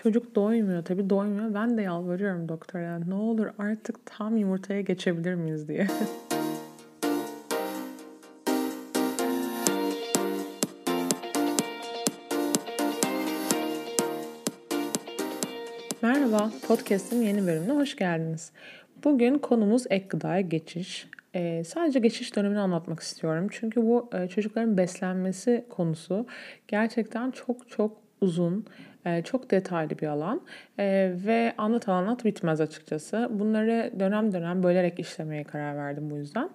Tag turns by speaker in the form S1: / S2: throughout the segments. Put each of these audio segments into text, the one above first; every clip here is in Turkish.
S1: çocuk doymuyor. Tabii doymuyor. Ben de yalvarıyorum doktora. Ne olur artık tam yumurtaya geçebilir miyiz diye. Merhaba, podcast'in yeni bölümüne hoş geldiniz. Bugün konumuz ek gıdaya geçiş. Sadece geçiş dönemini anlatmak istiyorum. Çünkü bu çocukların beslenmesi konusu gerçekten çok çok uzun, çok detaylı bir alan ve anlat bitmez açıkçası. Bunları dönem dönem bölerek işlemeye karar verdim bu yüzden.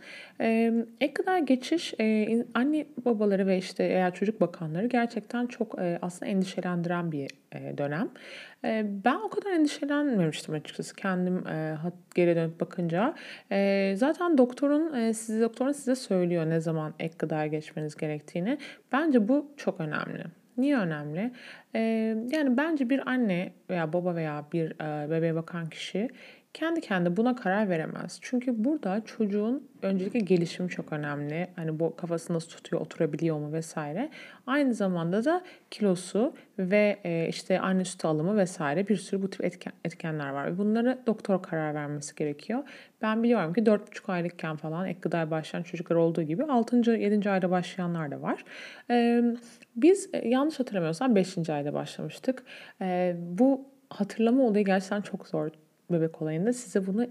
S1: Ek gıdaya geçiş anne babaları ve işte eğer çocuk bakanları gerçekten çok aslında endişelendiren bir dönem. Ben o kadar endişelenmemiştim açıkçası kendim, geriye dönüp bakınca. Zaten doktorun size söylüyor ne zaman ek gıdaya geçmeniz gerektiğini. Bence bu çok önemli. Niye önemli? Yani bence bir anne veya baba veya bir, bebeğe bakan kişi kendi kendine buna karar veremez. Çünkü burada çocuğun öncelikle gelişimi çok önemli. Hani bu kafasını nasıl tutuyor, oturabiliyor mu vesaire. Aynı zamanda da kilosu ve işte anne sütü alımı vesaire bir sürü bu tip etkenler var. Ve bunları doktor karar vermesi gerekiyor. Ben biliyorum ki 4,5 aylıkken falan ek gıdaya başlayan çocuklar olduğu gibi 6. 7. ayda başlayanlar da var. Eee, Biz yanlış hatırlamıyorsam 5. ayda başlamıştık. Bu hatırlama olayı gerçekten çok zor bebek olayında. Size bunu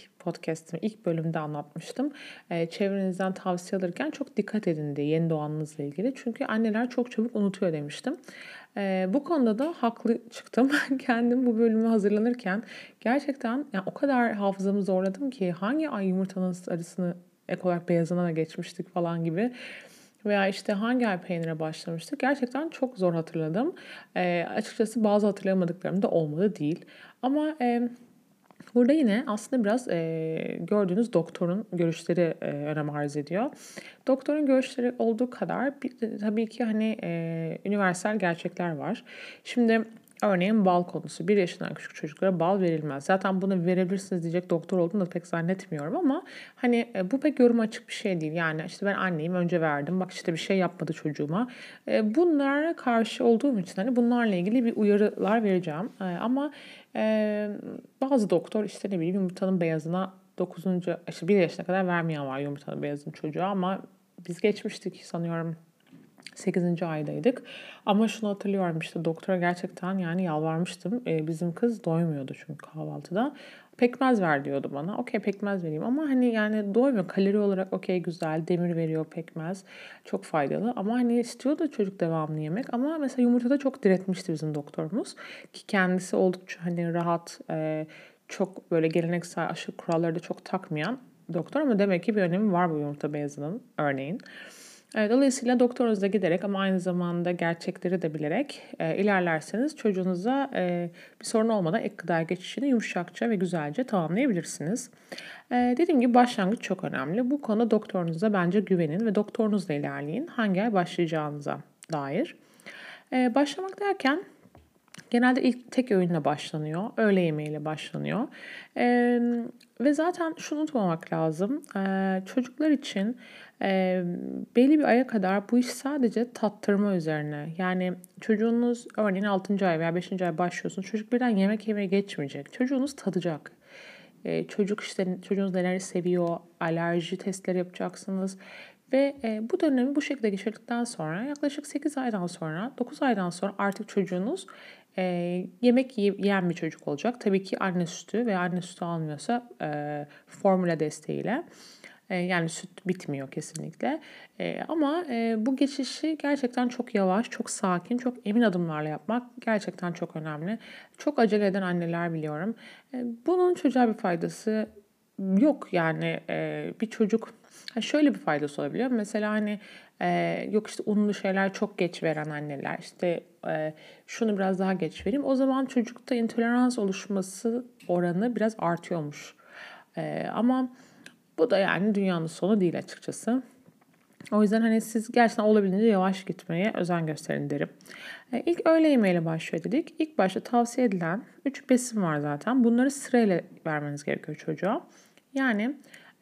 S1: ilk bölümde anlatmıştım. Çevrenizden tavsiye alırken çok dikkat edin diye yeni doğanınızla ilgili. Çünkü anneler çok çabuk unutuyor demiştim. Bu konuda da haklı çıktım. Kendim bu bölümü hazırlanırken gerçekten yani o kadar hafızamı zorladım ki hangi ay yumurtanın sarısını ek olarak beyazına da geçmiştik falan gibi. Veya işte hangi ay peynire başlamıştık. Gerçekten çok zor hatırladım. Açıkçası bazı hatırlayamadıklarım da olmadı değil. Ama burada yine aslında biraz gördüğünüz doktorun görüşleri önem arz ediyor. Doktorun görüşleri olduğu kadar tabii ki hani üniversal gerçekler var. Şimdi örneğin bal konusu. 1 yaşından küçük çocuklara bal verilmez. Zaten bunu verebilirsiniz diyecek doktor olduğunu da pek zannetmiyorum ama hani bu pek yoruma açık bir şey değil. Yani işte ben anneyim önce verdim. Bak işte bir şey yapmadı çocuğuma. Bunlara karşı olduğum için hani bunlarla ilgili bir uyarılar vereceğim. Ama e, bazı doktor işte ne bileyim yumurtanın beyazına 9. işte 1 yaşına kadar vermeyen var yumurtanın beyazını çocuğa ama biz geçmiştik sanıyorum 8. aydaydık. Ama şunu hatırlıyorum işte doktora gerçekten yani yalvarmıştım. Bizim kız doymuyordu çünkü kahvaltıda. Pekmez ver diyordu bana. Okey pekmez vereyim ama hani yani doymuyor. Kalori olarak okey güzel. Demir veriyor pekmez. Çok faydalı. Ama hani istiyordu çocuk devamlı yemek. Ama mesela yumurtada çok diretmişti bizim doktorumuz. Ki kendisi oldukça hani rahat, çok böyle geleneksel aşı kuralları da çok takmayan doktor. Ama demek ki bir önemi var bu yumurta beyazının örneğin. Dolayısıyla doktorunuza giderek ama aynı zamanda gerçekleri de bilerek ilerlerseniz çocuğunuza bir sorun olmadan ek gıdaya geçişini yumuşakça ve güzelce tamamlayabilirsiniz. Dediğim gibi başlangıç çok önemli. Bu konuda doktorunuza bence güvenin ve doktorunuzla ilerleyin. Hangi ay başlayacağınıza dair. Başlamak derken genelde ilk tek öğünle başlanıyor. Öğle yemeğiyle başlanıyor. Eee, Ve zaten şunu unutmamak lazım. Çocuklar için belli bir aya kadar bu iş sadece tattırma üzerine. Yani çocuğunuz örneğin 6. ay veya 5. ay başlıyorsunuz. Çocuk birden yemek yemeye geçmeyecek. Çocuğunuz tadacak. Çocuk işte çocuğunuz neleri seviyor, alerji testleri yapacaksınız. Ve bu dönemi bu şekilde geçirdikten sonra yaklaşık 8 aydan sonra, 9 aydan sonra artık çocuğunuz yemek yiyen bir çocuk olacak. Tabii ki anne sütü veya anne sütü almıyorsa formüle desteğiyle. Yani süt bitmiyor kesinlikle. Ama bu geçişi gerçekten çok yavaş, çok sakin, çok emin adımlarla yapmak gerçekten çok önemli. Çok acele eden anneler biliyorum. Bunun çocuğa bir faydası yok yani bir çocuk şöyle bir faydası olabiliyor. Mesela hani yok işte unlu şeyler çok geç veren anneler işte şunu biraz daha geç vereyim. O zaman çocukta intolerans oluşması oranı biraz artıyormuş. Ama bu da yani dünyanın sonu değil açıkçası. O yüzden hani siz gerçekten olabildiğince yavaş gitmeye özen gösterin derim. İlk öğle yemeğiyle başlıyor dedik. İlk başta tavsiye edilen 3 besin var zaten. Bunları sırayla vermeniz gerekiyor çocuğa. Yani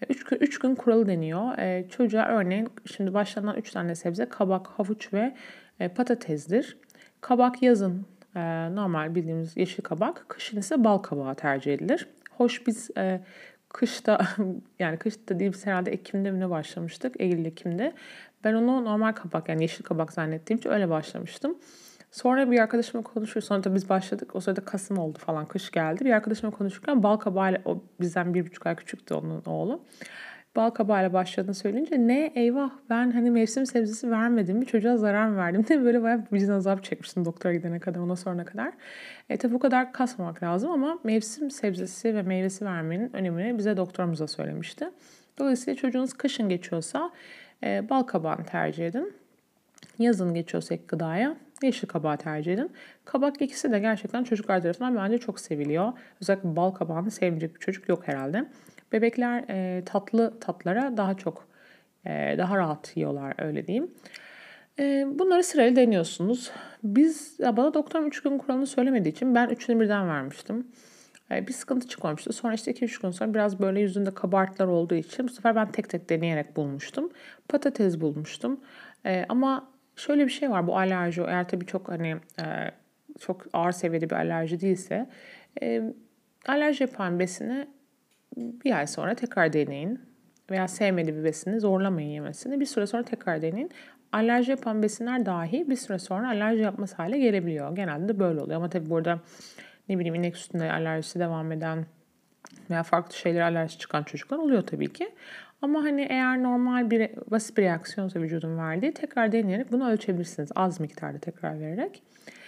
S1: 3 gün kuralı deniyor. Çocuğa örneğin şimdi başlanan 3 tane sebze kabak, havuç ve patatesdir. Kabak yazın normal bildiğimiz yeşil kabak. Kışın ise bal kabağı tercih edilir. Hoş biz kışta yani kışta değil biz herhalde Ekim'de mi ne başlamıştık? Eylül-Ekim'de. Ben onu normal kabak yani yeşil kabak zannettiğim için öyle başlamıştım. Sonra bir arkadaşımla konuşuyor. Sonra da biz başladık. O sırada Kasım oldu falan. Kış geldi. Bir arkadaşımla konuşurken bal kabağıyla o bizden 1,5 ay küçüktü onun oğlu. Bal kabağıyla başladığını söyleyince ne eyvah ben hani mevsim sebzesi vermedim mi çocuğa zarar mı verdim diye böyle bayağı vicdan azabı çekmiştim doktora gidene kadar ona sorana kadar. Tabii bu kadar kasmamak lazım ama mevsim sebzesi ve meyvesi vermenin önemini bize doktorumuza söylemişti. Dolayısıyla çocuğunuz kışın geçiyorsa bal kabağını tercih edin. Yazın geçiyorsa ek gıdaya yeşil kabağı tercih edin. Kabak ikisi de gerçekten çocuklar tarafından bence çok seviliyor. Özellikle bal kabağını sevmeyecek bir çocuk yok herhalde. Bebekler tatlı tatlara daha çok daha rahat yiyorlar öyle diyeyim. Bunları sırayla deniyorsunuz. Bana doktorum 3 gün kuralını söylemediği için ben 3'ünü birden vermiştim. Bir sıkıntı çıkmamıştı. Sonra işte 2-3 gün sonra biraz böyle yüzünde kabartılar olduğu için bu sefer ben tek tek deneyerek bulmuştum. Patates bulmuştum. Ama şöyle bir şey var bu alerji eğer tabii çok hani çok ağır seviyede bir alerji değilse alerji yapan besini bir ay sonra tekrar deneyin. Veya sevmediği bir besini zorlamayın yemesini. Bir süre sonra tekrar deneyin. Alerji yapan besinler dahi bir süre sonra alerji yapması hale gelebiliyor. Genelde de böyle oluyor. Ama tabii burada ne bileyim inek sütünde alerjisi devam eden veya farklı şeylere alerji çıkan çocuklar oluyor tabii ki. Ama hani eğer normal bir basit bir reaksiyonsa vücudun verdiği tekrar deneyerek bunu ölçebilirsiniz. Az miktarda tekrar vererek.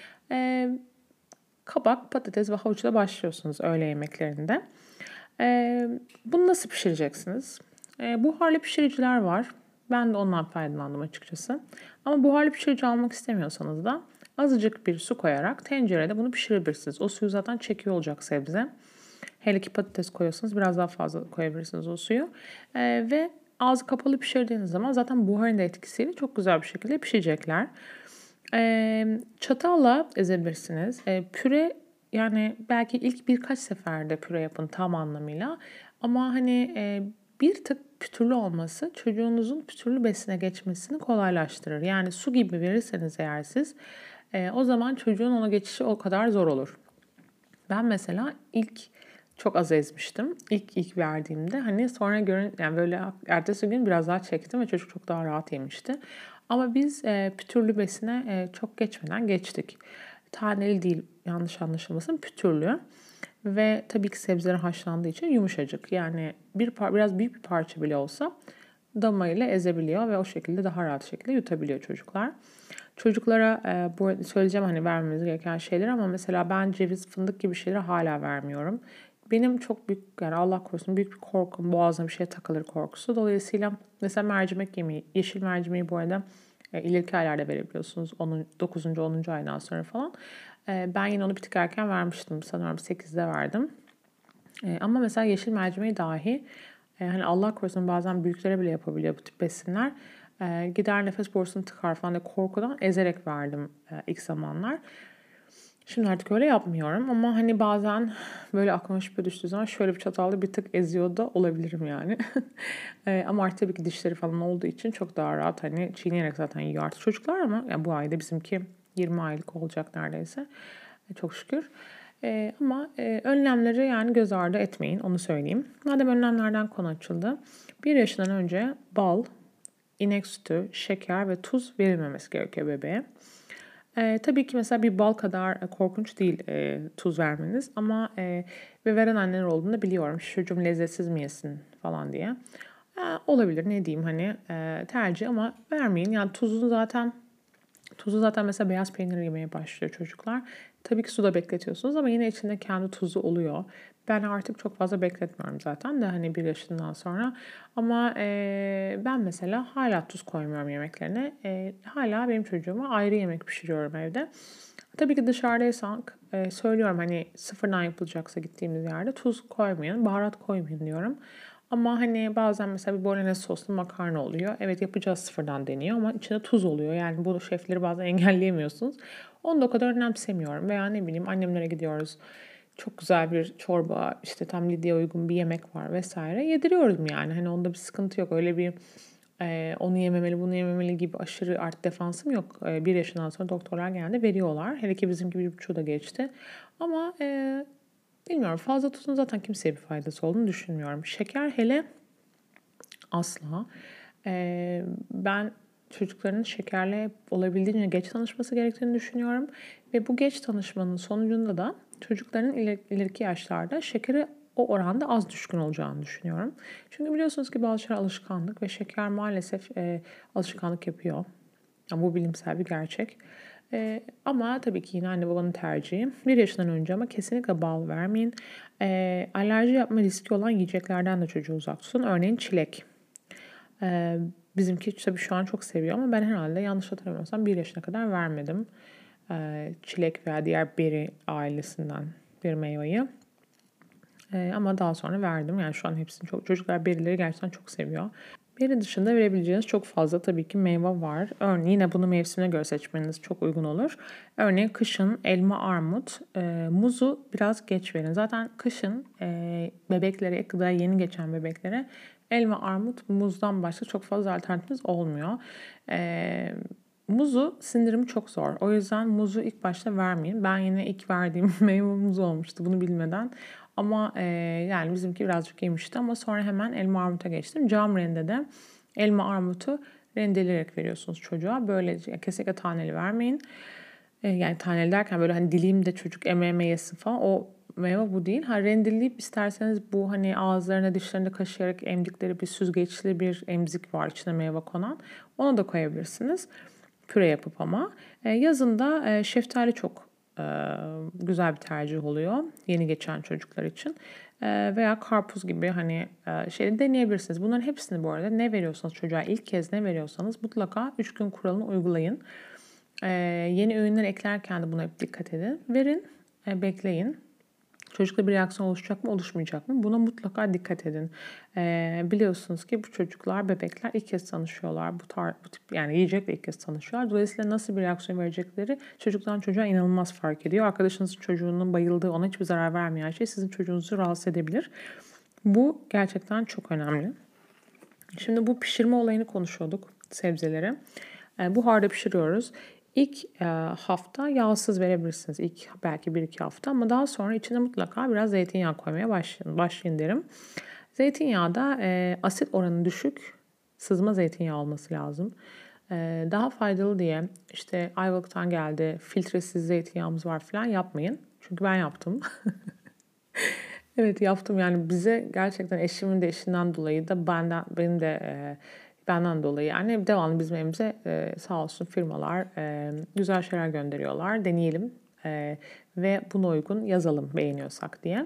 S1: Kabak, patates ve havuçla başlıyorsunuz öğle yemeklerinde. Bunu nasıl pişireceksiniz? Buharlı pişiriciler var. Ben de ondan faydalandım açıkçası. Ama buharlı pişirici almak istemiyorsanız da azıcık bir su koyarak tencerede bunu pişirebilirsiniz. O suyu zaten çekiyor olacak sebze. Hele ki patates koyuyorsanız biraz daha fazla koyabilirsiniz o suyu. Ve ağzı kapalı pişirdiğiniz zaman zaten buharın da etkisiyle çok güzel bir şekilde pişecekler. Çatalla ezebilirsiniz. Püre yani belki ilk birkaç seferde püre yapın tam anlamıyla. Ama hani bir tık pütürlü olması çocuğunuzun pütürlü besine geçmesini kolaylaştırır. Yani su gibi verirseniz eğer siz o zaman çocuğun ona geçişi o kadar zor olur. Ben mesela ilk çok az ezmiştim. İlk verdiğimde hani sonra yani böyle ertesi gün biraz daha çektim ve çocuk çok daha rahat yemişti. Ama biz pütürlü besine çok geçmeden geçtik. Taneli değil yanlış anlaşılmasın pütürlü. Ve tabii ki sebzeler haşlandığı için yumuşacık. Yani biraz büyük bir parça bile olsa damayla ezebiliyor ve o şekilde daha rahat şekilde yutabiliyor çocuklar. Çocuklara bu söyleyeceğim hani vermemiz gereken şeyler ama mesela ben ceviz, fındık gibi şeyleri hala vermiyorum. Benim çok büyük yani Allah korusun büyük bir korkum boğazına bir şey takılır korkusu. Dolayısıyla mesela mercimek yemeği, yeşil mercimeği bu arada ileriki aylarda verebiliyorsunuz. 9. 10. aydan sonra falan. Ben yine onu bir tık erken vermiştim. Sanıyorum 8'de verdim. Ama mesela yeşil mercimeği dahi hani Allah korusun bazen büyüklere bile yapabiliyor bu tip besinler. Gider nefes borusunu tıkar falan diye korkudan ezerek verdim ilk zamanlar. Şimdi artık öyle yapmıyorum ama hani bazen böyle aklıma şüphe düştüğü zaman şöyle bir çatalla bir tık eziyor da olabilirim yani. Ama artık tabii ki dişleri falan olduğu için çok daha rahat hani çiğneyerek zaten yiyor artık çocuklar ama yani bu ayda bizimki 20 aylık olacak neredeyse. Çok şükür. Ama önlemleri yani göz ardı etmeyin onu söyleyeyim. Madem önlemlerden konu açıldı. 1 yaşından önce bal, inek sütü, şeker ve tuz verilmemesi gerekiyor bebeğe. Tabii ki mesela bir bal kadar korkunç değil tuz vermeniz ama ve veren anneler olduğunu biliyorum. Şu çocuğum lezzetsiz mi yesin falan diye. Olabilir ne diyeyim hani tercih ama vermeyin. Yani tuzu zaten mesela beyaz peynir yemeye başlıyor çocuklar. Tabii ki suda bekletiyorsunuz ama yine içinde kendi tuzu oluyor. Ben artık çok fazla bekletmiyorum zaten de hani 1 yaşından sonra. Ama ben mesela hala tuz koymuyorum yemeklerine. Hala benim çocuğuma ayrı yemek pişiriyorum evde. Tabii ki dışarıdaysak söylüyorum hani sıfırdan yapılacaksa gittiğimiz yerde tuz koymayın, baharat koymayın diyorum. Ama hani bazen mesela bir bolognese soslu makarna oluyor. Evet yapacağız sıfırdan deniyor ama içinde tuz oluyor. Yani bu şefleri bazen engelleyemiyorsunuz. Onu da o kadar önemsemiyorum. Veya ne bileyim annemlere gidiyoruz. Çok güzel bir çorba, işte tam Lidya'ya uygun bir yemek var vesaire. Yediriyorum yani. Hani onda bir sıkıntı yok. Öyle bir Onu yememeli, bunu yememeli gibi aşırı art defansım yok. 1 yaşından sonra doktorlar genelde veriyorlar. Hele ki bizimki 1,5'u da geçti. Ama bilmiyorum, fazla tuzun zaten kimseye bir faydası olduğunu düşünmüyorum. Şeker hele asla. Ben çocukların şekerle olabildiğince geç tanışması gerektiğini düşünüyorum. Ve bu geç tanışmanın sonucunda da çocukların ileriki yaşlarda şekere o oranda az düşkün olacağını düşünüyorum. Çünkü biliyorsunuz ki bazı şeyler alışkanlık ve şeker maalesef alışkanlık yapıyor. Yani bu bilimsel bir gerçek. Ama tabii ki yine anne babanın tercihi. 1 yaşından önce ama kesinlikle bal vermeyin. Alerji yapma riski olan yiyeceklerden de çocuğu uzak tutun. Örneğin çilek. Ee, Bizimki tabii şu an çok seviyor ama ben herhalde yanlış hatırlamıyorsam 1 yaşına kadar vermedim. Çilek veya diğer beri ailesinden bir meyveyi. Ama daha sonra verdim. Yani şu an hepsini çocuklar berileri gerçekten çok seviyor. Beri dışında verebileceğiniz çok fazla tabii ki meyve var. Örneğin yine bunu mevsimine göre seçmeniz çok uygun olur. Örneğin kışın elma, armut, muzu biraz geç verin. Zaten kışın bebeklere, ek gıdaya yeni geçen bebeklere elma, armut, muzdan başka çok fazla alternatifiniz olmuyor. Muzu sindirimi çok zor. O yüzden muzu ilk başta vermeyin. Ben yine ilk verdiğim meyve muz olmuştu bunu bilmeden. Ama yani bizimki birazcık yemişti ama sonra hemen elma armuta geçtim. Cam rendede elma armutu rendeleyerek veriyorsunuz çocuğa. Böylece kesinlikle taneli vermeyin. Yani taneli derken böyle hani dilimde çocuk eme yesin falan, o meyve bu değil. Ha, rendeleyip isterseniz bu hani ağızlarına dişlerinde kaşıyarak emdikleri bir süzgeçli bir emzik var içine meyve konan. Onu da koyabilirsiniz. Püre yapıp ama. Yazında şeftali çok güzel bir tercih oluyor yeni geçen çocuklar için. Veya karpuz gibi hani şey deneyebilirsiniz. Bunların hepsini bu arada ne veriyorsanız çocuğa ilk kez ne veriyorsanız mutlaka 3 gün kuralını uygulayın. Yeni öğünler eklerken de buna hep dikkat edin. Verin, bekleyin. Çocukta bir reaksiyon oluşacak mı, oluşmayacak mı? Buna mutlaka dikkat edin. Biliyorsunuz ki bu çocuklar, bebekler ilk kez tanışıyorlar. Bu tip yani yiyecekle ilk kez tanışıyorlar. Dolayısıyla nasıl bir reaksiyon verecekleri çocuktan çocuğa inanılmaz fark ediyor. Arkadaşınızın çocuğunun bayıldığı, ona hiçbir zarar vermeyen şey sizin çocuğunuzu rahatsız edebilir. Bu gerçekten çok önemli. Şimdi bu pişirme olayını konuşuyorduk, sebzeleri. Buharda pişiriyoruz. İlk hafta yağsız verebilirsiniz. İlk belki 1-2 hafta ama daha sonra içine mutlaka biraz zeytinyağı koymaya başlayın derim. Zeytinyağı da asit oranı düşük sızma zeytinyağı olması lazım. Daha faydalı diye işte Ayvalık'tan geldi, filtresiz zeytinyağımız var falan yapmayın. Çünkü ben yaptım. Evet, yaptım. Yani bize gerçekten eşimin de eşinden dolayı da benim de benden dolayı yani devamlı bizim evimize sağ olsun firmalar güzel şeyler gönderiyorlar. Deneyelim ve buna uygun yazalım beğeniyorsak diye.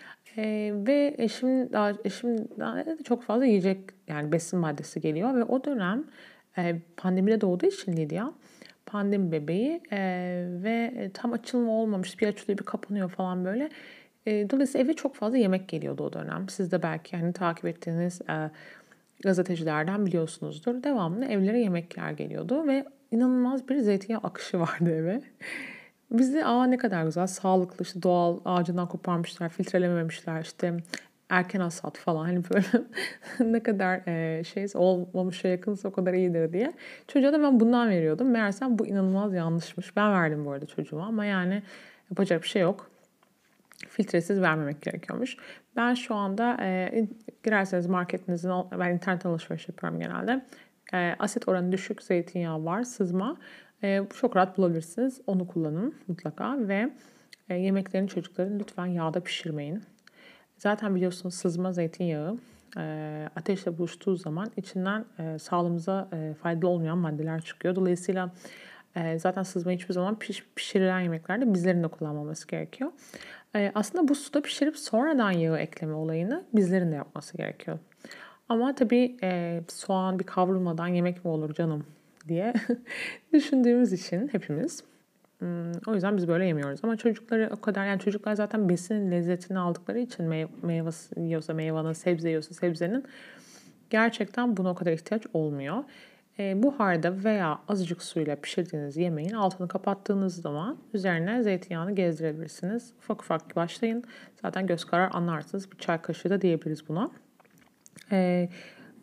S1: Ve eşim daha çok fazla yiyecek yani besin maddesi geliyor ve o dönem pandemide doğduğu için Lydia pandemi bebeği ve tam açılma olmamış, bir açılıyor bir kapanıyor falan böyle. Dolayısıyla eve çok fazla yemek geliyordu o dönem. Siz de belki hani takip ettiğiniz gazetecilerden biliyorsunuzdur. Devamlı evlere yemekler geliyordu ve inanılmaz bir zeytinyağı akışı vardı eve. Biz de ne kadar güzel, sağlıklı, işte doğal ağacından koparmışlar, filtrelememişler, işte erken hasat falan hani böyle ne kadar şeyse olmamışa yakınsa o kadar iyidir diye. Çocuğa da ben bundan veriyordum. Meğersem bu inanılmaz yanlışmış. Ben verdim bu arada çocuğuma ama yani yapacak bir şey yok. Filtresiz vermemek gerekiyormuş. Ben şu anda girerseniz marketinizin, ben internet alışveriş yapıyorum genelde. Asit oranı düşük zeytinyağı var, sızma. Çok rahat bulabilirsiniz. Onu kullanın mutlaka ve yemeklerini çocukların lütfen yağda pişirmeyin. Zaten biliyorsunuz sızma zeytinyağı ateşle buluştuğu zaman içinden sağlığımıza faydalı olmayan maddeler çıkıyor. Dolayısıyla zaten sızma hiçbir zaman pişirilen yemeklerde bizlerin de kullanmaması gerekiyor. Aslında bu suda pişirip sonradan yağı ekleme olayını bizlerin de yapması gerekiyor. Ama tabii soğan bir kavrulmadan yemek mi olur canım diye düşündüğümüz için hepimiz. O yüzden biz böyle yemiyoruz. Ama çocukları o kadar, yani çocuklar zaten besinin lezzetini aldıkları için meyve yiyorsa meyvanın, sebze yiyorsa sebzenin gerçekten buna o kadar ihtiyaç olmuyor. Buharda veya azıcık suyla pişirdiğiniz yemeğin altını kapattığınız zaman üzerine zeytinyağını gezdirebilirsiniz. Ufak ufak başlayın. Zaten göz karar anlarsınız. Bir çay kaşığı da diyebiliriz buna. Ee,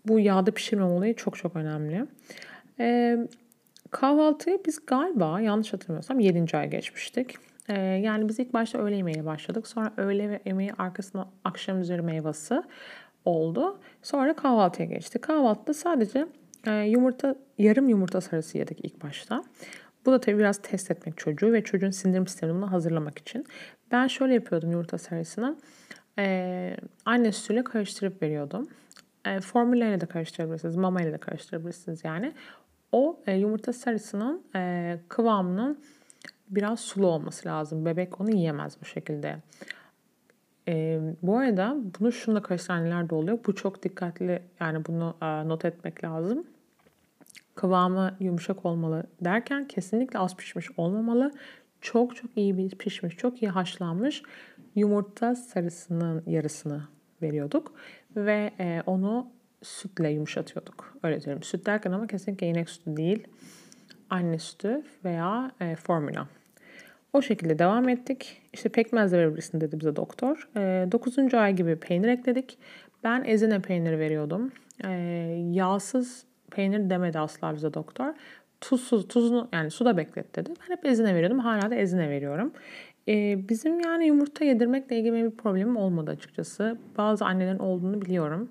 S1: bu yağda pişirme olayı çok çok önemli. Eee, Kahvaltıyı biz galiba yanlış hatırlamıyorsam 7. ay geçmiştik. Yani biz ilk başta öğle yemeğiyle başladık. Sonra öğle ve yemeği arkasına akşam üzeri meyvesi oldu. Sonra kahvaltıya geçtik. Kahvaltıda sadece yumurta, yarım yumurta sarısı yedik ilk başta. Bu da tabii biraz test etmek çocuğu ve çocuğun sindirim sistemini buna hazırlamak için. Ben şöyle yapıyordum yumurta sarısını. Anne sütüyle karıştırıp veriyordum. Formülleyle de karıştırabilirsiniz, mama ile de karıştırabilirsiniz yani. O yumurta sarısının kıvamının biraz sulu olması lazım. Bebek onu yiyemez bu şekilde. Bu arada bunu şununla karıştıran anneler de oluyor. Bu çok dikkatli, yani bunu not etmek lazım. Kıvamı yumuşak olmalı derken kesinlikle az pişmiş olmamalı. Çok çok iyi bir pişmiş, çok iyi haşlanmış yumurta sarısının yarısını veriyorduk. Ve onu sütle yumuşatıyorduk. Öyle diyorum. Süt derken ama kesinlikle inek sütü değil. Anne sütü veya formüla. O şekilde devam ettik. İşte pekmez de verebilirsin dedi bize doktor. 9. ay gibi peynir ekledik. Ben ezine peyniri veriyordum. Yağsız peynir demedi asla bize doktor. Tuzsuz, tuzunu yani suda beklet dedi. Ben hep ezine veriyordum. Hala da ezine veriyorum. Bizim yani yumurta yedirmekle ilgili bir problemim olmadı açıkçası. Bazı annelerin olduğunu biliyorum.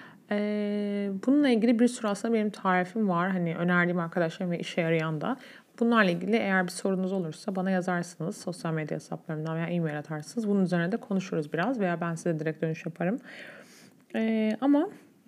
S1: Bununla ilgili bir sürü aslında benim tarifim var. Hani önerdiğim arkadaşlarım ve işe yarayan da. Bunlarla ilgili eğer bir sorunuz olursa bana yazarsınız. Sosyal medya hesaplarımdan veya e-mail atarsınız. Bunun üzerine de konuşuruz biraz veya ben size direkt dönüş yaparım. Ama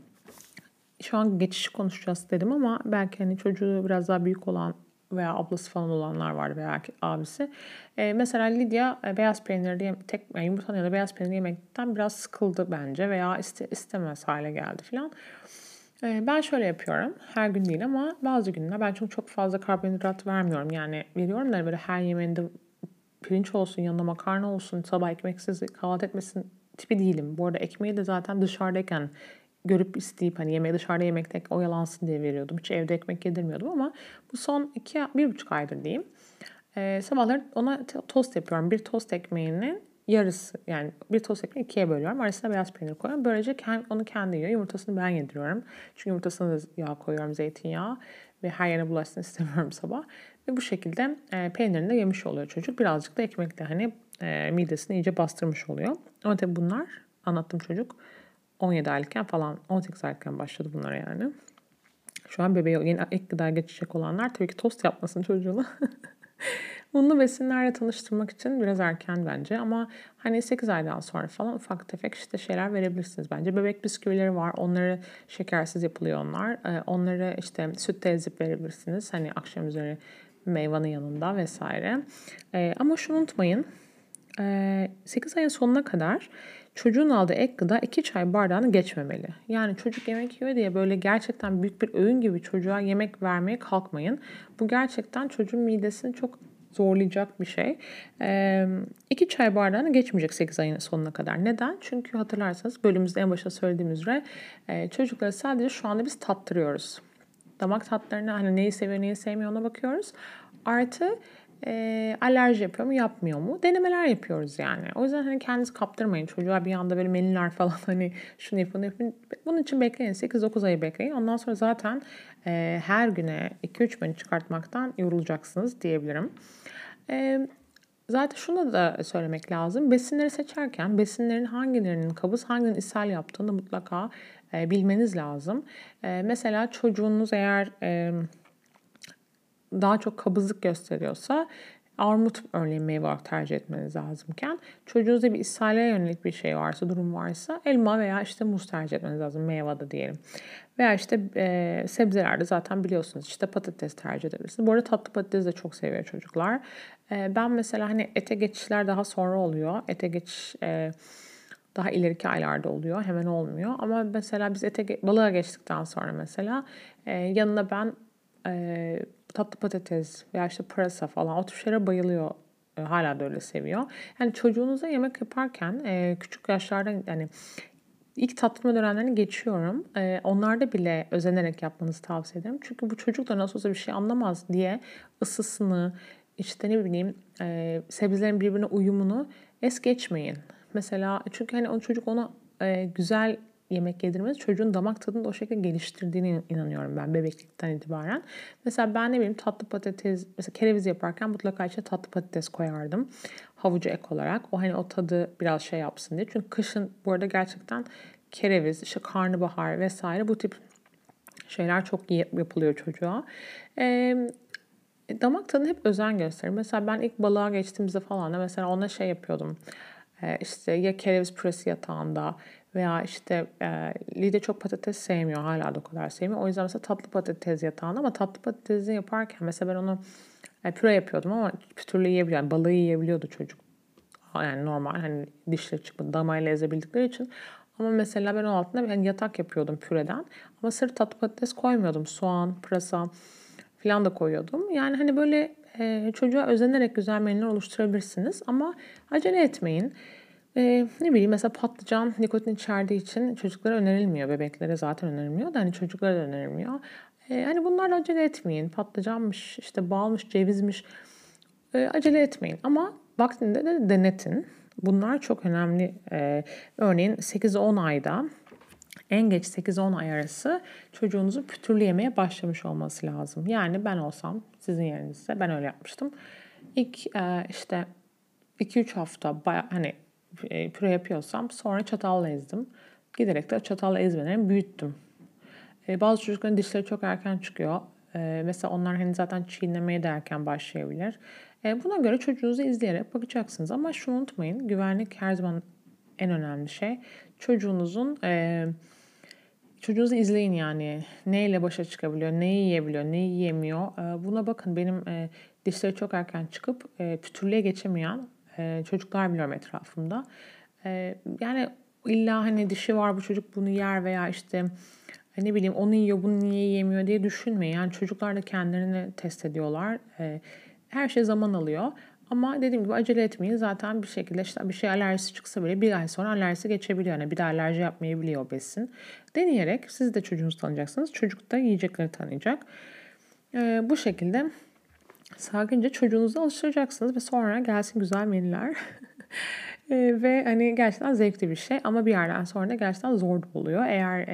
S1: şu an geçişi konuşacağız dedim ama belki hani çocuğu biraz daha büyük olan veya ablası falan olanlar vardı veya abisi. Mesela Lidya beyaz peynirli yani yumurtanın ya da beyaz peynirli yemekten biraz sıkıldı bence veya istemez hale geldi falan. Ben şöyle yapıyorum. Her gün değil ama bazı günler ben çok fazla karbonhidrat vermiyorum. Yani veriyorum da böyle her yemeğinde pirinç olsun, yanında makarna olsun, sabah ekmeksiz kahvaltı etmesin tipi değilim. Bu arada ekmeği de zaten dışarıdayken görüp isteyip hani yemeği dışarıda yemekte oyalansın diye veriyordum. Hiç evde ekmek yedirmiyordum ama bu son 1,5 aydır diyeyim. Sabahları ona tost yapıyorum. Bir tost ekmeğinin yarısı, yani bir tost ekmeği ikiye bölüyorum. Arasına beyaz peynir koyuyorum. Böylece onu kendi yiyor. Yumurtasını ben yediriyorum. Çünkü yumurtasına da yağ koyuyorum, zeytinyağı ve her yerine bulaşsın istemiyorum sabah. Ve bu şekilde peynirini de yemiş oluyor çocuk. Birazcık da ekmekle hani midesini iyice bastırmış oluyor. Ama tabii bunlar anlattığım çocuk 17 aylıkken falan, 18 aylıkken başladı bunlara yani. Şu an bebeğe yeni ek gıdaya geçecek olanlar tabii ki tost yapmasın çocuğuna. Unlu besinlerle tanıştırmak için biraz erken bence ama hani 8 aydan sonra falan ufak tefek işte şeyler verebilirsiniz bence. Bebek bisküvileri var. Onları şekersiz yapılıyor onlar. Onları işte sütle ezip verebilirsiniz. Hani akşam üzeri meyvanın yanında vesaire. Ama şunu unutmayın. 8 ayın sonuna kadar çocuğun aldığı ek gıda 2 çay bardağını geçmemeli. Yani çocuk yemek yiyor diye böyle gerçekten büyük bir öğün gibi çocuğa yemek vermeye kalkmayın. Bu gerçekten çocuğun midesini çok zorlayacak bir şey. 2 çay bardağını geçmeyecek 8 ayın sonuna kadar. Neden? Çünkü hatırlarsanız bölümümüzde en başta söylediğimiz üzere çocukları sadece şu anda biz tattırıyoruz. Damak tatlarına hani neyi seviyor neyi sevmiyor ona bakıyoruz. Artı alerji yapıyor mu yapmıyor mu? Denemeler yapıyoruz yani. O yüzden hani kendinizi kaptırmayın. Çocuğa bir anda böyle menüler falan hani şunu yapın yapın. Bunun için bekleyin. 8-9 ayı bekleyin. Ondan sonra zaten her güne 2-3 menü çıkartmaktan yorulacaksınız diyebilirim. Zaten şunu da söylemek lazım. Besinleri seçerken besinlerin hangilerinin kabız, hanginin ishal yaptığını mutlaka bilmeniz lazım. Mesela çocuğunuz eğer daha çok kabızlık gösteriyorsa armut örneğin meyve olarak tercih etmeniz lazımken çocuğunuzda bir ishale yönelik bir şey varsa, durum varsa elma veya işte muz tercih etmeniz lazım, meyvada diyelim. Veya işte sebzelerde zaten biliyorsunuz işte patates tercih edebilirsiniz. Bu arada tatlı patates de çok seviyor çocuklar. Ben mesela hani ete geçişler daha sonra oluyor. Ete geçiş daha ileriki aylarda oluyor. Hemen olmuyor. Ama mesela biz balığa geçtikten sonra mesela yanına ben tatlı patates veya işte pırasa falan o tür şeylere bayılıyor. Hala da öyle seviyor. Yani çocuğunuza yemek yaparken küçük yaşlarda yani ilk tattırma dönemlerini geçiyorum. Onlarda bile özenerek yapmanızı tavsiye ederim. Çünkü bu çocuk da nasıl olsa bir şey anlamaz diye ısısını, işte ne bileyim sebzelerin birbirine uyumunu es geçmeyin. Mesela çünkü hani o çocuk onu güzel yemek yedirmeniz çocuğun damak tadını da o şekilde geliştirdiğine inanıyorum ben bebeklikten itibaren. Mesela ben ne bileyim tatlı patates, mesela kereviz yaparken mutlaka içine tatlı patates koyardım. Havucu ek olarak. O hani o tadı biraz şey yapsın diye. Çünkü kışın bu arada gerçekten kereviz, işte karnabahar vesaire bu tip şeyler çok iyi yapılıyor çocuğa. Damak tadına hep özen gösterir. Mesela ben ilk balığa geçtiğimizde falan da mesela ona şey yapıyordum. İşte ya kereviz püresi yatağında veya işte Lide çok patates sevmiyor. Hala da o kadar sevmiyor. O yüzden mesela tatlı patates yatağında ama tatlı patatesi yaparken mesela ben onu püre yapıyordum ama bir türlü yiyebiliyor. Yani balığı yiyebiliyordu çocuk. Yani normal hani dişleri çıkmadı damayla ezebildikleri için. Ama mesela ben o altına bir yatak yapıyordum püreden. Ama sırf tatlı patates koymuyordum. Soğan, pırasa falan da koyuyordum. Yani hani böyle çocuğa özenerek güzel menüler oluşturabilirsiniz. Ama acele etmeyin. Ne bileyim mesela patlıcan nikotin içerdiği için çocuklara önerilmiyor. Bebeklere zaten önerilmiyor da hani çocuklara da önerilmiyor. Hani bunlarla acele etmeyin. Patlıcanmış, işte balmış, cevizmiş. Acele etmeyin ama vaktinde de denetin. Bunlar çok önemli. Örneğin 8-10 ayda en geç 8-10 ay arası çocuğunuzun pütürlü yemeye başlamış olması lazım. Yani ben olsam sizin yerinizde ben öyle yapmıştım. İlk işte 2-3 hafta hani püre yapıyorsam sonra çatalla ezdim. Giderek de çatalla ezmeden büyüttüm. Bazı çocukların dişleri çok erken çıkıyor. Mesela onlar hani zaten çiğnemeye de erken başlayabilir. Buna göre çocuğunuzu izleyerek bakacaksınız. Ama şunu unutmayın, güvenlik her zaman en önemli şey. Çocuğunuzu izleyin yani. Neyle başa çıkabiliyor, neyi yiyebiliyor, neyi yiyemiyor. Buna bakın. Benim dişleri çok erken çıkıp pütürlüğe geçemeyen çocuklar biliyorum etrafımda. Yani illa hani dişi var bu çocuk bunu yer veya işte ne bileyim onu yiyor bunu niye yiyemiyor diye düşünmeyin. Yani çocuklar da kendilerini test ediyorlar. Her şey zaman alıyor. Ama dediğim gibi acele etmeyin. Zaten bir şekilde işte bir şey alerjisi çıksa bile bir ay sonra alerjisi geçebiliyor. Yani bir de alerji yapmayabiliyor besin. Deneyerek siz de çocuğunuzu tanıyacaksınız. Çocuk da yiyecekleri tanıyacak. Bu şekilde sakince çocuğunuzu alıştıracaksınız ve sonra gelsin güzel menüler. Ve hani gerçekten zevkli bir şey ama bir yerden sonra da gerçekten zor da oluyor. Eğer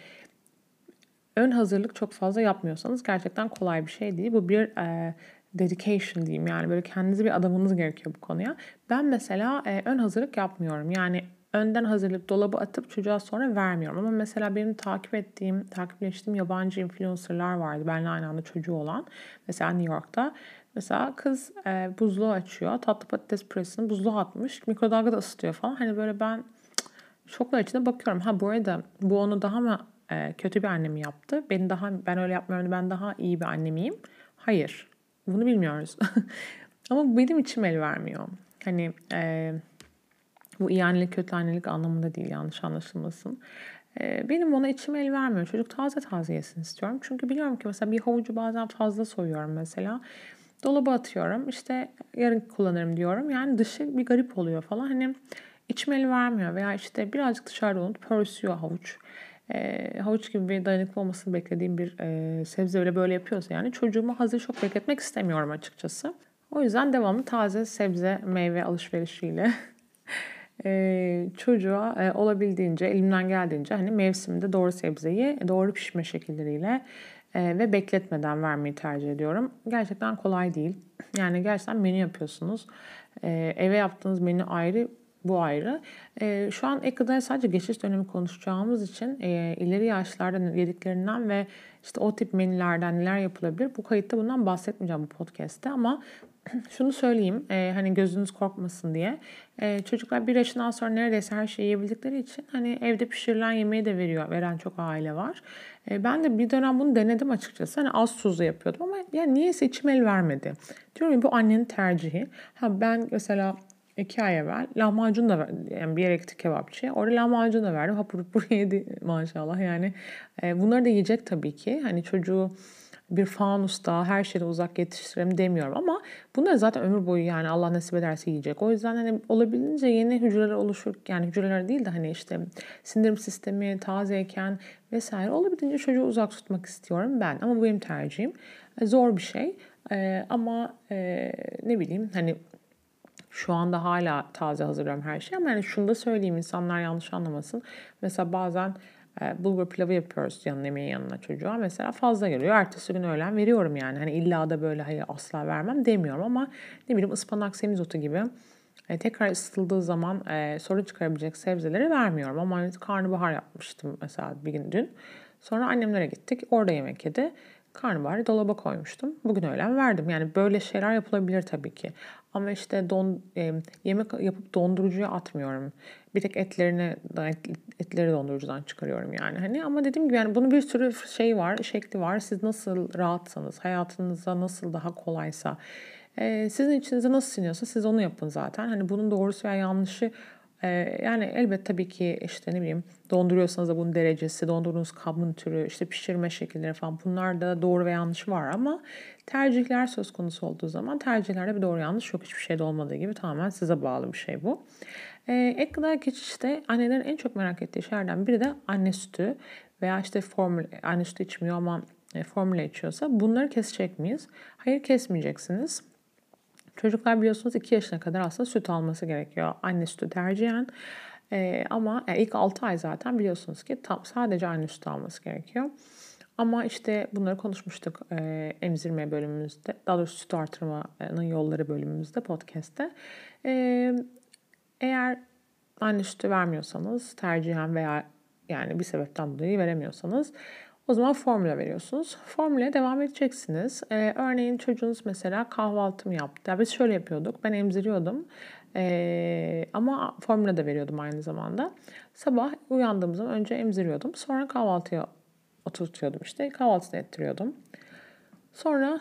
S1: ön hazırlık çok fazla yapmıyorsanız gerçekten kolay bir şey değil. Bu bir dedication diyeyim yani böyle kendinize bir adamanız gerekiyor bu konuya. Ben mesela ön hazırlık yapmıyorum. Yani önden hazırlayıp dolaba atıp çocuğa sonra vermiyorum. Ama mesela benim takipleştiğim yabancı influencerlar vardı. Benimle aynı anda çocuğu olan. Mesela New York'ta. Mesela kız buzluğu açıyor. Tatlı patates püresini buzluğa atmış. Mikrodalgada ısıtıyor falan. Hani böyle ben şoklar içinde bakıyorum. Ha bu arada bu onu daha mı kötü bir anne mi yaptı? Ben öyle yapmıyorum. Ben daha iyi bir anne miyim? Hayır. Bunu bilmiyoruz. Ama benim içim el vermiyor. Hani bu iyi annelik kötü annelik anlamında değil yanlış anlaşılmasın. Benim ona içim el vermiyor. Çocuk taze taze yesin istiyorum. Çünkü biliyorum ki mesela bir havucu bazen fazla soyuyorum mesela. Dolaba atıyorum. İşte yarın kullanırım diyorum. Yani dışı bir garip oluyor falan. Hani içim el vermiyor. Veya işte birazcık dışarıda unutup pörsüyor havuç. Havuç gibi bir dayanıklı olmasını beklediğim bir sebze bile böyle yapıyorsa yani çocuğumu hazır çok bekletmek istemiyorum açıkçası. O yüzden devamlı taze sebze meyve alışverişiyle çocuğa olabildiğince elimden geldiğince hani mevsiminde doğru sebzeyi doğru pişme şekilleriyle ve bekletmeden vermeyi tercih ediyorum. Gerçekten kolay değil. Yani gerçekten menü yapıyorsunuz. Eve yaptığınız menü ayrı, bu ayrı. Şu an ek gıdaya sadece geçiş dönemi konuşacağımız için ileri yaşlarda yediklerinden ve işte o tip menülerden neler yapılabilir? Bu kayıtta bundan bahsetmeyeceğim bu podcast'te ama şunu söyleyeyim, hani gözünüz korkmasın diye. Çocuklar 1 yaşından sonra neredeyse her şeyi yiyebildikleri için hani evde pişirilen yemeği de veren çok aile var. Ben de bir dönem bunu denedim açıkçası. Hani az tuzlu yapıyordum ama yani niyeyse içim el vermedi. Diyorum ya bu annenin tercihi. Ha ben mesela 2 ay evvel lahmacun da yani bir yere gittik kebapçıya. Orada lahmacun da verdim. Hapur hapur yedi maşallah. Yani bunları da yiyecek tabii ki. Hani çocuğu bir fanusta her şeyde uzak yetiştirelim demiyorum ama bunları zaten ömür boyu yani Allah nasip ederse yiyecek. O yüzden hani olabildiğince yeni hücreler oluşur yani hücreler değil de hani işte sindirim sistemi tazeyken vesaire olabildiğince çocuğu uzak tutmak istiyorum ben ama bu benim tercihim. Zor bir şey ama ne bileyim hani Şu anda hala taze hazırlıyorum her şeyi ama yani şunu da söyleyeyim, insanlar yanlış anlamasın. Mesela bazen bulgur pilavı yapıyoruz yemeğin yanına çocuğa. Mesela fazla geliyor. Ertesi gün öğlen veriyorum yani. Hani illa da böyle hayır asla vermem demiyorum ama ne bileyim ıspanak, semizotu gibi tekrar ısıtıldığı zaman sorun çıkarabilecek sebzeleri vermiyorum. Ama hani karnabahar yapmıştım mesela bir gün dün. Sonra annemlere gittik. Orada yemek yedi. Karnabaharı dolaba koymuştum. Bugün öğlen verdim. Yani böyle şeyler yapılabilir tabii ki. Ama işte yemek yapıp dondurucuya atmıyorum. Bir tek etleri dondurucudan çıkarıyorum yani. Hani ama dediğim gibi yani bunun bir sürü şey var, şekli var. Siz nasıl rahatsanız, hayatınıza nasıl daha kolaysa, sizin içinize nasıl siniyorsa siz onu yapın zaten. Hani bunun doğrusu veya yanlışı yani elbet tabii ki işte ne bileyim donduruyorsanız da bunun derecesi, dondurduğunuz kabın türü, işte pişirme şekilleri falan bunlar da doğru ve yanlış var ama tercihler söz konusu olduğu zaman tercihlerde bir doğru yanlış yok. Hiçbir şeyde olmadığı gibi tamamen size bağlı bir şey bu. Ek gıda geçişte annelerin en çok merak ettiği şeylerden biri de anne sütü veya işte anne sütü içmiyor ama formüle içiyorsa bunları kesecek miyiz? Hayır, kesmeyeceksiniz. Çocuklar biliyorsunuz 2 yaşına kadar aslında süt alması gerekiyor. Anne sütü tercihen. Ama ilk 6 ay zaten biliyorsunuz ki sadece anne sütü alması gerekiyor. Ama işte bunları konuşmuştuk emzirme bölümümüzde. Daha doğrusu süt artırmanın yolları bölümümüzde podcast'te. Eğer anne sütü vermiyorsanız tercihen veya yani bir sebepten dolayı veremiyorsanız o zaman formüle veriyorsunuz. Formüle devam edeceksiniz. Örneğin çocuğunuz mesela kahvaltı mı yaptı? Ya biz şöyle yapıyorduk. Ben emziriyordum. Ama formüle de veriyordum aynı zamanda. Sabah uyandığım zaman önce emziriyordum. Sonra kahvaltıya oturtuyordum işte. Kahvaltısını ettiriyordum. Sonra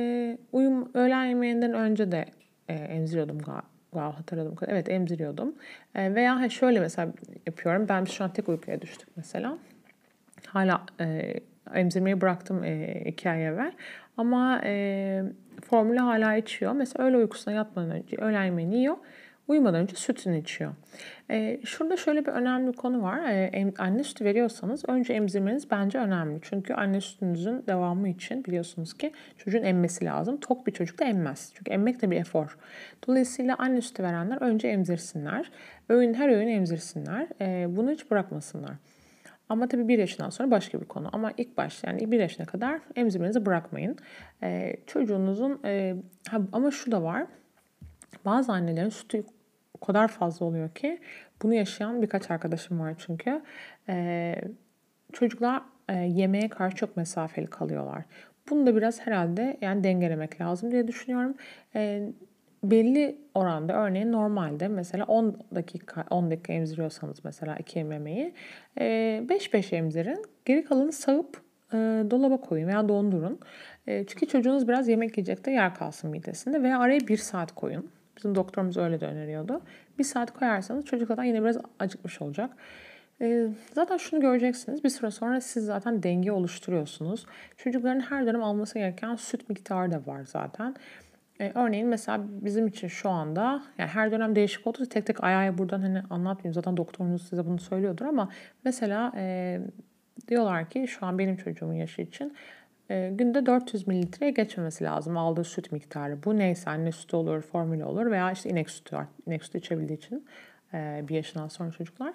S1: öğlen yemeğinden önce de emziriyordum galiba hatırladım. Evet, emziriyordum. Veya şöyle mesela yapıyorum. Ben şu an tek uykuya düştük mesela. Hala emzirmeyi bıraktım 2 ay evvel. Ama formülü hala içiyor. Mesela öğle uykusuna yatmadan önce öğlen yemeğini yiyor. Uyumadan önce sütünü içiyor. Şurada şöyle bir önemli bir konu var. Anne sütü veriyorsanız önce emzirmeniz bence önemli. Çünkü anne sütünüzün devamı için biliyorsunuz ki çocuğun emmesi lazım. Tok bir çocuk da emmez. Çünkü emmek de bir efor. Dolayısıyla anne sütü verenler önce emzirsinler. Her öğün emzirsinler. Bunu hiç bırakmasınlar. Ama tabii 1 yaşından sonra başka bir konu. Ama ilk başta yani 1 yaşına kadar emzirmenizi bırakmayın. Çocuğunuzun ama şu da var. Bazı annelerin sütü o kadar fazla oluyor ki bunu yaşayan birkaç arkadaşım var çünkü. Çocuklar yemeğe karşı çok mesafeli kalıyorlar. Bunu da biraz herhalde yani dengelemek lazım diye düşünüyorum. Belli oranda örneğin normalde mesela 10 dakika emziriyorsanız mesela 2 yemeği 5-5 emzirin. Geri kalanı sağıp dolaba koyun veya dondurun. Çünkü çocuğunuz biraz yemek yiyecek de yer kalsın midesinde veya araya 1 saat koyun. Bizim doktorumuz öyle de öneriyordu. 1 saat koyarsanız çocuk zaten yine biraz acıkmış olacak. Zaten şunu göreceksiniz. Bir süre sonra siz zaten denge oluşturuyorsunuz. Çocukların her dönem alması gereken süt miktarı da var zaten. Örneğin mesela bizim için şu anda yani her dönem değişik olduğu tek tek ay ay buradan hani anlatmayayım. Zaten doktorunuz size bunu söylüyordur ama mesela diyorlar ki şu an benim çocuğumun yaşı için günde 400 mililitreye geçmemesi lazım aldığı süt miktarı. Bu neyse anne sütü olur, formüle olur veya işte inek sütü var. İnek sütü içebildiği için 1 yaşından sonra çocuklar.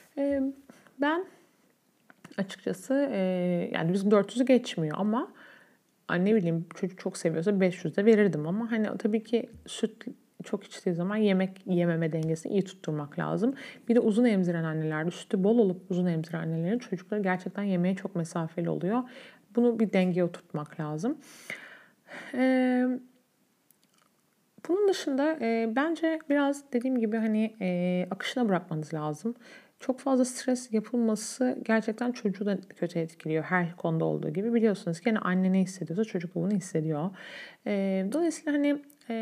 S1: Ben açıkçası yani bizim 400'ü geçmiyor ama ne bileyim çocuk çok seviyorsa 500 de verirdim ama hani tabii ki süt çok içtiği zaman yemek yememe dengesini iyi tutturmak lazım. Bir de uzun emziren annelerde sütü bol olup uzun emziren annelerin çocukları gerçekten yemeğe çok mesafeli oluyor. Bunu bir dengeye oturtmak lazım. Ee, Bunun dışında bence biraz dediğim gibi hani akışına bırakmanız lazım. Çok fazla stres yapılması gerçekten çocuğu da kötü etkiliyor. Her konuda olduğu gibi biliyorsunuz ki yani anne ne hissediyorsa çocuk da bunu hissediyor. Dolayısıyla hani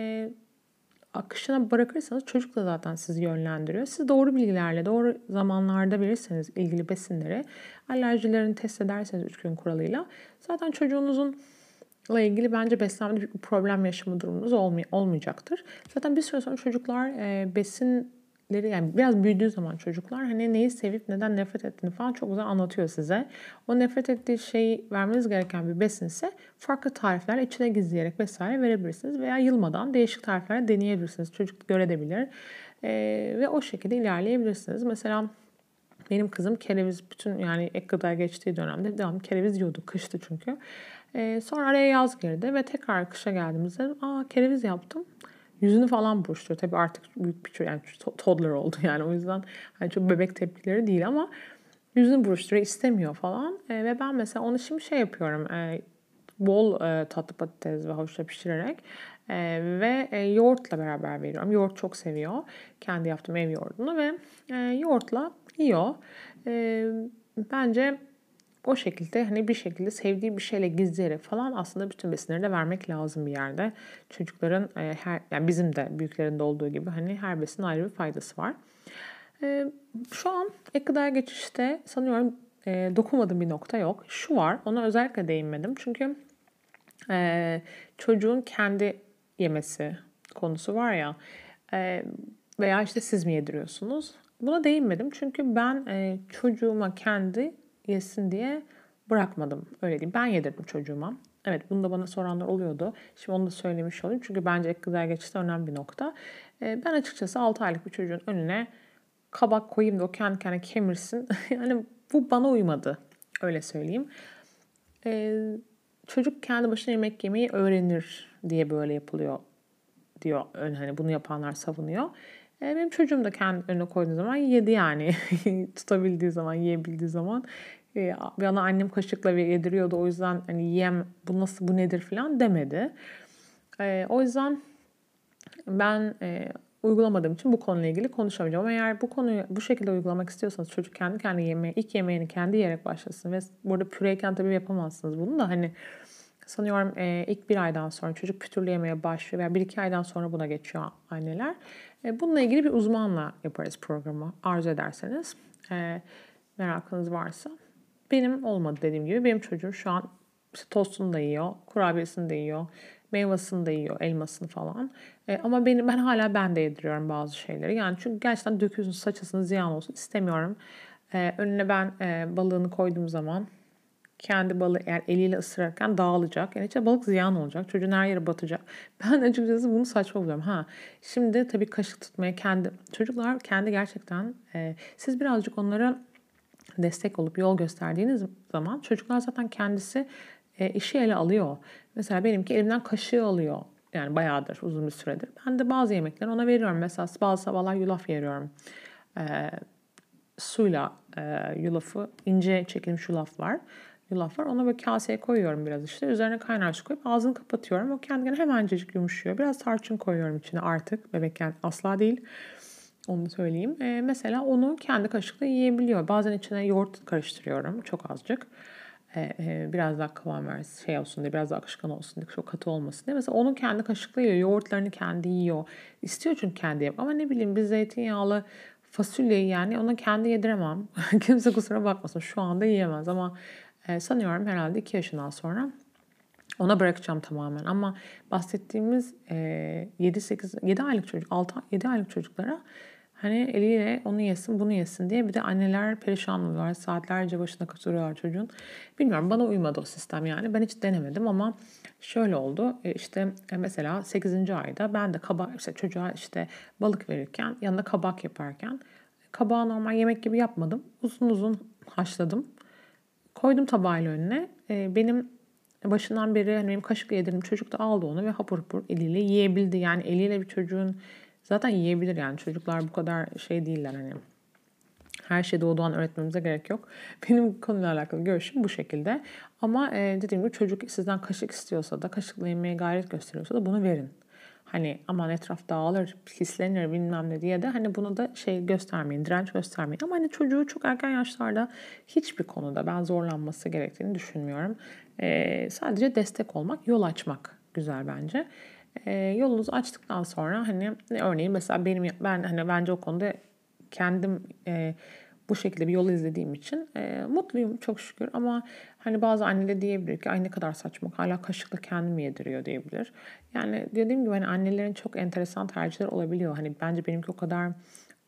S1: akışına bırakırsanız çocuk da zaten sizi yönlendiriyor. Siz doğru bilgilerle, doğru zamanlarda verirseniz ilgili besinleri, alerjilerini test ederseniz 3 gün kuralıyla zaten çocuğunuzun ilgili bence beslenmede büyük bir problem yaşama durumunuz olmayacaktır. Zaten bir süre sonra çocuklar besin sevdikleri yani biraz büyüdüğü zaman çocuklar hani neyi sevip neden nefret ettiğini falan çok güzel anlatıyor size. O nefret ettiği şeyi vermeniz gereken bir besinse farklı tariflerle içine gizleyerek vesaire verebilirsiniz. Veya yılmadan değişik tariflerle deneyebilirsiniz. Çocuk görebilir. Ve o şekilde ilerleyebilirsiniz. Mesela benim kızım kereviz bütün yani ek gıdaya geçtiği dönemde devamlı kereviz yiyordu. Kıştı çünkü. Sonra araya yaz girdi ve tekrar kışa geldiğimizde kereviz yaptım. Yüzünü falan buruşturuyor. Tabii artık büyük bir çocuk yani toddler oldu yani. O yüzden hani çok bebek tepkileri değil ama yüzünü buruşturuyor, istemiyor falan. Ve ben mesela onu şimdi şey yapıyorum. Bol tatlı patates ve havuçla pişirerek yoğurtla beraber veriyorum. Yoğurt çok seviyor. Kendi yaptığım ev yoğurdunu ve yoğurtla yiyor. E, Bence o şekilde hani bir şekilde sevdiği bir şeyle gizleyerek falan aslında bütün besinleri de vermek lazım bir yerde. Çocukların yani bizim de büyüklerin de olduğu gibi hani her besinin ayrı bir faydası var. E, Şu an ek gıdaya geçişte sanıyorum dokunmadığım bir nokta yok. Şu var, ona özellikle değinmedim. Çünkü e, çocuğun kendi yemesi konusu var ya veya işte siz mi yediriyorsunuz? Buna değinmedim çünkü ben çocuğuma kendi yesin diye bırakmadım. Öyle diyeyim. Ben yedirdim çocuğuma. Evet, bunu da bana soranlar oluyordu. Şimdi onu da söylemiş olayım. Çünkü bence ek gıdaya geçişte önemli bir nokta. Ben açıkçası 6 aylık bir çocuğun önüne kabak koyayım da o kendi kendine kemirsin. Yani bu bana uymadı. Öyle söyleyeyim. Ee, Çocuk kendi başına yemek yemeyi öğrenir diye böyle yapılıyor diyor. Hani bunu yapanlar savunuyor. Benim çocuğum da kendi önüne koyduğu zaman yedi yani. Tutabildiği zaman, yiyebildiği zaman. Bana annem kaşıkla yediriyordu. O yüzden hani yem bu nasıl bu nedir falan demedi. O yüzden ben uygulamadığım için bu konuyla ilgili konuşamayacağım. Ama eğer bu konuyu bu şekilde uygulamak istiyorsanız çocuk kendi kendine ilk yemeğini kendi yiyerek başlasın. Ve burada püreyken tabii yapamazsınız bunu da hani sanıyorum ilk bir aydan sonra çocuk pütürlü yemeye başlıyor veya bir iki aydan sonra buna geçiyor anneler. Bununla ilgili bir uzmanla yaparız programı arzu ederseniz. Merakınız varsa. Benim olmadı dediğim gibi. Benim çocuğum şu an işte tostunu da yiyor, kurabiyesini de yiyor, meyvasını da yiyor, elmasını falan. Ama ben hala ben de yediriyorum bazı şeyleri. Yani çünkü gerçekten dökülsün, saçılsın, ziyan olsun istemiyorum. Önüne ben balığını koyduğum zaman kendi balığı eğer eliyle ısırırken dağılacak. Yani işte balık ziyan olacak. Çocuğun her yere batacak. Ben açıkçası bunu saçma buluyorum. Şimdi tabii kaşık tutmaya çocuklar kendi gerçekten siz birazcık onlara destek olup yol gösterdiğiniz zaman çocuklar zaten kendisi işi ele alıyor. Mesela benimki elimden kaşığı alıyor. Yani bayağıdır, uzun bir süredir. Ben de bazı yemekleri ona veriyorum. Mesela bazı sabahlar yulaf veriyorum. E, Suyla yulafı, ince çekilmiş yulaf var. Yulaf var. Ona böyle kaseye koyuyorum biraz işte. Üzerine kaynar su koyup ağzını kapatıyorum. O kendine hemencecik yumuşuyor. Biraz tarçın koyuyorum içine artık. Bebekken asla değil. Onu söyleyeyim. Mesela onu kendi kaşıkla yiyebiliyor. Bazen içine yoğurt karıştırıyorum. Çok azıcık. Biraz daha kıvam versin, şey olsun diye, biraz daha akışkan olsun diye, çok katı olmasın diye. Mesela onu kendi kaşıkla yiyor. Yoğurtlarını kendi yiyor. İstiyor çünkü kendi yap. Ama ne bileyim biz zeytinyağlı fasulyeyi yani ona kendi yediremem. Kimse kusura bakmasın. Şu anda yiyemez ama sanıyorum herhalde 2 yaşından sonra ona bırakacağım tamamen. Ama bahsettiğimiz 7 aylık çocuk, 7 aylık çocuklara hani eliyle onu yesin, bunu yesin diye bir de anneler perişan oluyorlar. Saatlerce başına kaçırıyorlar çocuğun. Bilmiyorum, bana uymadı o sistem yani. Ben hiç denemedim ama şöyle oldu. İşte mesela 8. ayda ben de işte çocuğa işte balık verirken yanında kabak yaparken kabağı normal yemek gibi yapmadım. Uzun uzun haşladım. Koydum tabağıyla önüne. Benim başından beri hani benim kaşıkla yedirdim. Çocuk da aldı onu ve hapur hapur eliyle yiyebildi. Yani eliyle bir çocuğun zaten yiyebilir yani. Çocuklar bu kadar şey değiller hani. Her şeyi doğduğundan öğretmemize gerek yok. Benim konuyla alakalı görüşüm bu şekilde. Ama dediğim gibi çocuk sizden kaşık istiyorsa da, kaşıkla yemeye gayret gösteriyorsa da bunu verin. Hani aman etraf dağılır, pislenir bilmem ne diye de hani bunu da şey göstermeyin, direnç göstermeyin. Ama hani çocuğu çok erken yaşlarda hiçbir konuda ben zorlanması gerektiğini düşünmüyorum. Sadece destek olmak, yol açmak güzel bence. Yolunuzu açtıktan sonra hani örneğin mesela ben hani bence o konuda kendim bu şekilde bir yol izlediğim için mutluyum çok şükür. Ama hani bazı anne de diyebilir ki ay ne kadar saçma, hala kaşıkla kendim yediriyor diyebilir. Yani dediğim gibi hani annelerin çok enteresan tercihler olabiliyor. Hani bence benimki o kadar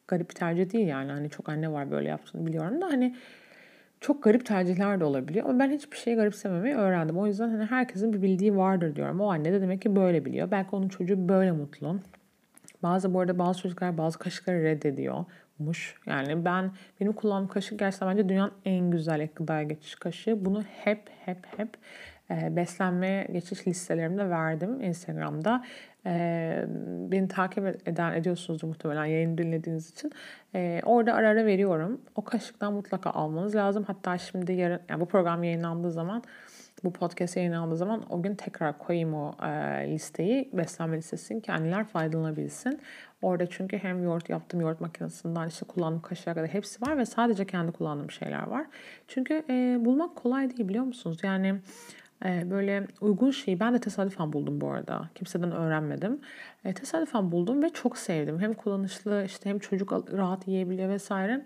S1: garip bir tercih değil yani. Hani çok anne var böyle yaptığını biliyorum da hani çok garip tercihler de olabiliyor. Ama ben hiçbir şeyi garipsememeyi öğrendim. O yüzden hani herkesin bir bildiği vardır diyorum. O anne de demek ki böyle biliyor. Belki onun çocuğu böyle mutlu. Bu arada bazı çocuklar bazı kaşıkları reddediyormuş. Yani benim kullandığım kaşık gerçekten bence dünyanın en güzel ek gıdaya geçiş kaşığı. Bunu hep beslenmeye geçiş listelerimde verdim Instagram'da. Beni takip ediyorsunuzdur muhtemelen yayını dinlediğiniz için. Orada ara ara veriyorum. O kaşıktan mutlaka almanız lazım. Hatta şimdi yarın, yani bu program yayınlandığı zaman, bu podcast yayınlandığı zaman o gün tekrar koyayım o listeyi, beslenme listesini ki anneler faydalanabilsin. Orada çünkü hem yoğurt yaptığım yoğurt makinesinden işte kullandığım kaşığa kadar hepsi var ve sadece kendi kullandığım şeyler var. Çünkü bulmak kolay değil, biliyor musunuz? Yani böyle uygun şeyi ben de tesadüfen buldum bu arada. Kimseden öğrenmedim. Tesadüfen buldum ve çok sevdim. Hem kullanışlı, işte hem çocuk rahat yiyebiliyor vesaire.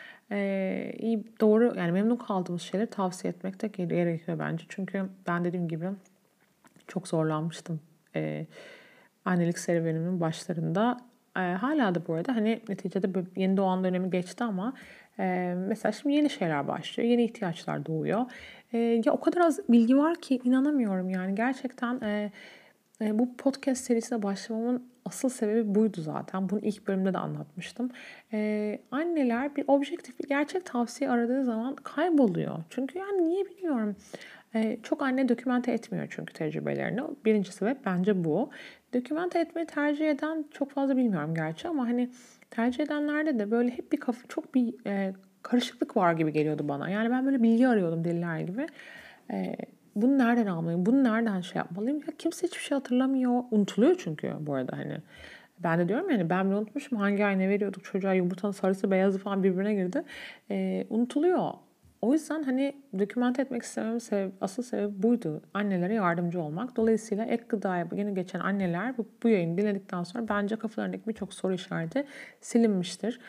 S1: İyi, doğru, yani memnun kaldığımız şeyleri tavsiye etmek de gerekiyor bence. Çünkü ben dediğim gibi çok zorlanmıştım annelik serüvenimin başlarında. Hala da bu arada hani neticede yeni doğan dönemi geçti ama mesela şimdi yeni şeyler başlıyor. Yeni ihtiyaçlar doğuyor. Ya o kadar az bilgi var ki inanamıyorum yani. Gerçekten bu podcast serisine başlamamın asıl sebebi buydu zaten. Bunu ilk bölümde de anlatmıştım. Anneler bir objektif, bir gerçek tavsiye aradığı zaman kayboluyor. Çünkü yani niye bilmiyorum. Çok anne dokümante etmiyor çünkü tecrübelerini. Birinci sebep bence bu. Dokümante etmeyi tercih eden çok fazla bilmiyorum gerçi ama hani tercih edenlerde de böyle hep bir çok bir karışıklık var gibi geliyordu bana. Yani ben böyle bilgi arıyordum deliler gibi. Bunu nereden almalıyım? Bunu nereden şey yapmalıyım? Ya kimse hiçbir şey hatırlamıyor. Unutuluyor çünkü bu arada hani. Ben de diyorum yani ben bile unutmuşum hangi ay ne veriyorduk çocuğa, yumurtanın sarısı beyazı falan birbirine girdi. Unutuluyor. O yüzden hani dokümante etmek istememin asıl sebebi buydu. Annelere yardımcı olmak. Dolayısıyla ek gıdaya yeni geçen anneler bu yayını dinledikten sonra bence kafalarındaki birçok soru işareti silinmiştir.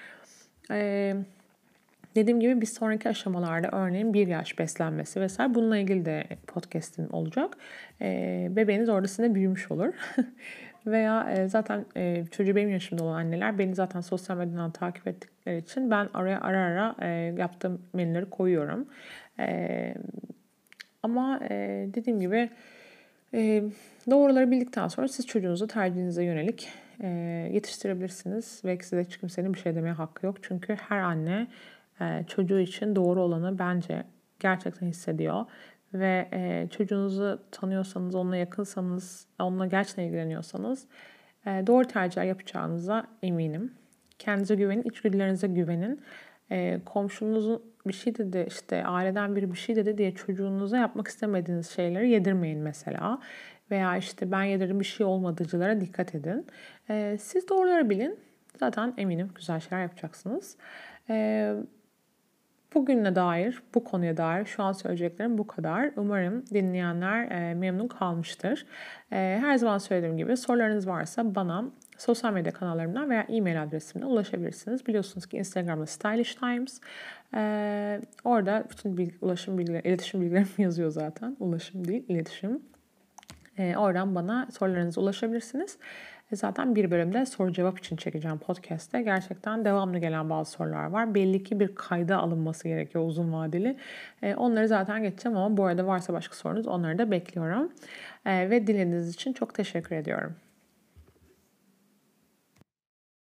S1: Dediğim gibi bir sonraki aşamalarda örneğin 1 yaş beslenmesi vesaire bununla ilgili de podcast'im olacak. Bebeğiniz orada büyümüş olur. Veya zaten çocuğu benim yaşımda olan anneler beni zaten sosyal medyadan takip ettikleri için ben oraya ara ara yaptığım menüleri koyuyorum. Ama dediğim gibi doğruları bildikten sonra siz çocuğunuzu tercihinize yönelik yetiştirebilirsiniz. Ve size hiç kimsenin bir şey demeye hakkı yok. Çünkü her anne çocuğu için doğru olanı bence gerçekten hissediyor. Ve çocuğunuzu tanıyorsanız, onunla yakınsanız, onunla gerçekten ilgileniyorsanız doğru tercihler yapacağınıza eminim. Kendinize güvenin, içgüdülerinize güvenin. Komşunuzun bir şey dedi, işte aileden biri bir şey dedi diye çocuğunuza yapmak istemediğiniz şeyleri yedirmeyin mesela. Veya işte ben yedirdim bir şey olmadıcılara dikkat edin. Siz doğruları bilin. Zaten eminim güzel şeyler yapacaksınız. Bugüne dair, bu konuya dair şu an söyleyeceklerim bu kadar. Umarım dinleyenler memnun kalmıştır. Her zaman söylediğim gibi sorularınız varsa bana sosyal medya kanallarımdan veya e-mail adresimden ulaşabilirsiniz. Biliyorsunuz ki Instagram'da Stylish Times. Orada bütün ulaşım bilgileri, iletişim bilgilerim yazıyor zaten. Ulaşım değil, iletişim. Oradan bana sorularınıza ulaşabilirsiniz. Zaten bir bölümde soru cevap için çekeceğim podcast'te. Gerçekten devamlı gelen bazı sorular var. Belli ki bir kayda alınması gerekiyor uzun vadeli. Onları zaten geçeceğim ama bu arada varsa başka sorunuz onları da bekliyorum. Ve dinlediğiniz için çok teşekkür ediyorum.